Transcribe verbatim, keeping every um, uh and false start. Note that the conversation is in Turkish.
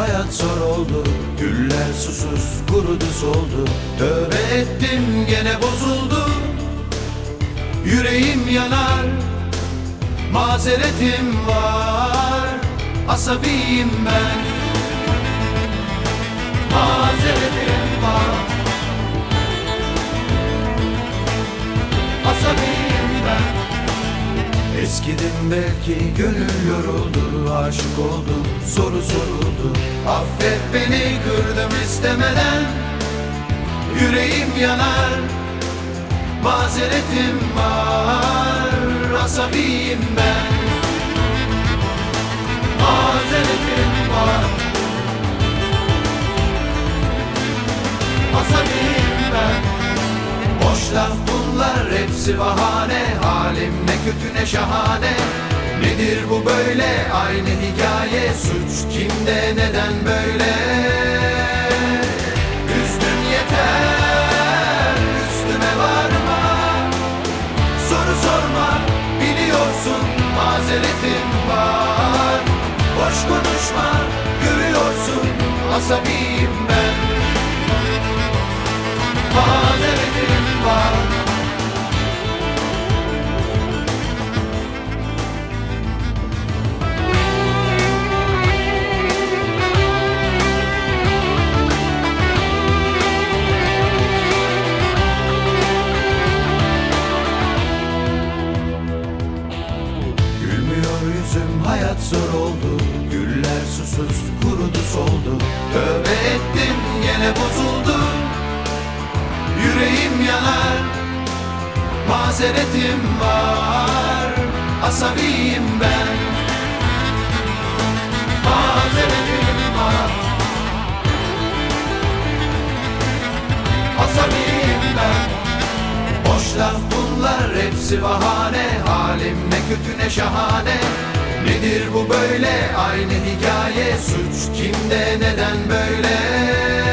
hayat zor oldu. Güller susuz kurudu soldu. Tövbe ettim gene bozuldu. Yüreğim yanar, mazeretim var. Asabiyim ben, mazeretim var. Asabiyim ben. Eskidim belki, gönül yoruldu, aşık oldum, soru soruldu. Affet beni, kırdım istemeden. Yüreğim yanar, mazeretim var. Asabiyim ben, mazeretim var. Asabiyim ben. Boş laf bunlar, hepsi bahane. Halim ne kötü ne şahane. Nedir bu böyle, aynı hikaye. Suç kimde, neden böyle? Üzdün yeter, üstüme varma. Soru sorma, biliyorsun mazeretim var. Boş konuşma, görüyorsun asabiyim ben. Mazeretim var. Gülmüyor yüzüm, hayat zor oldu. Güller susuz kurudu soldu. Tövbe ettim gene bozuldu. Yüreğim yanar, mazeretim var. Asabiyim ben, mazeretim var. Asabiyim ben. Boş laf bunlar, hepsi bahane. Halim ne kötü ne şahane. Nedir bu böyle, aynı hikaye. Suç kimde, neden böyle?